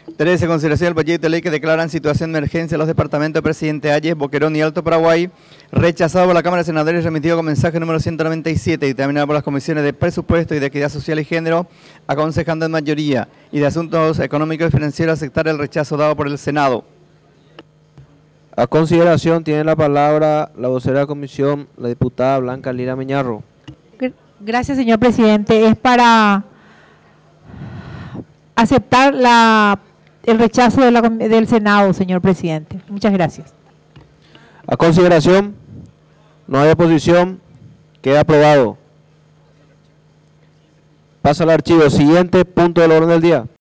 13. Consideración del proyecto de ley que declara en situación de emergencia los departamentos de Presidente Hayes, Boquerón y Alto Paraguay, rechazado por la Cámara de Senadores y remitido con mensaje número 197, y terminado por las comisiones de Presupuesto y de Equidad Social y Género, aconsejando en mayoría, y de Asuntos Económicos y Financieros aceptar el rechazo dado por el Senado. A consideración tiene la palabra la vocera de la comisión, la diputada Blanca Lira Miñarro. Gracias, señor presidente. Es para aceptar el rechazo del Senado, señor presidente. Muchas gracias. A consideración, no hay oposición, queda aprobado. Pasa al archivo. Siguiente punto del orden del día.